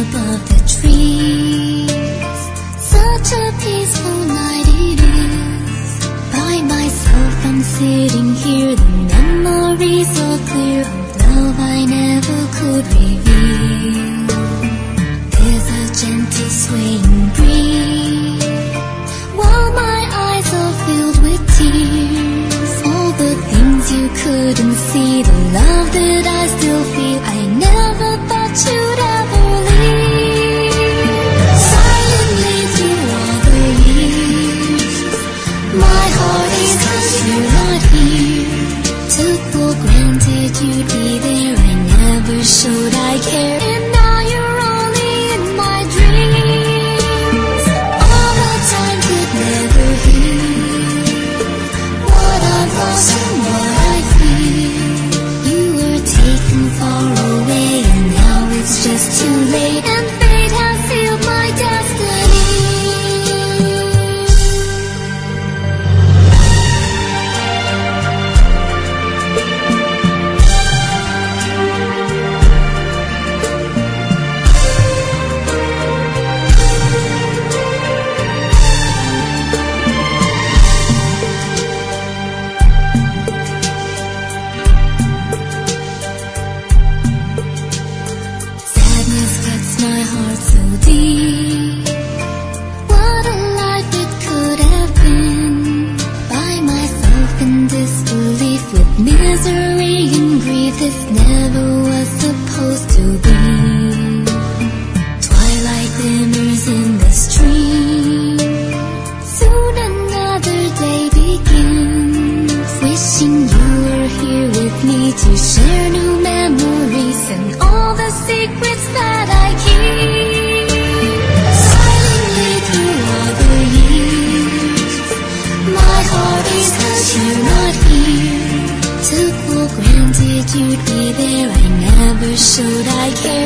above the trees. Such a peaceful night it is. By myself I'm sitting here, the memories are clear of love I never could reveal. There's a gentle swaying breeze, while my eyes are filled with tears. All the things you couldn't see, the love that I still feel, I never thought you'd ever leave. Silently through all the years, my heart is 'cause you're not here. Took for granted you'd be there, I never showed I cared, and now you're only in my dreams. All the time could never heal what I've lost and what I feel. You were taken far away, and now it's just too late, and fate has sealed my destiny. Sadness cuts my heart so deep. What a life it could have been. By myself in disbelief, with misery and grief, this never was supposed to be. Twilight glimmers in the stream. Soon another day begins. Wishing you were here with me to share new memories and all the secrets that I keep. Silently through all the years, my heart aches 'cause you're not here. Took for granted you'd be there, I never showed I cared.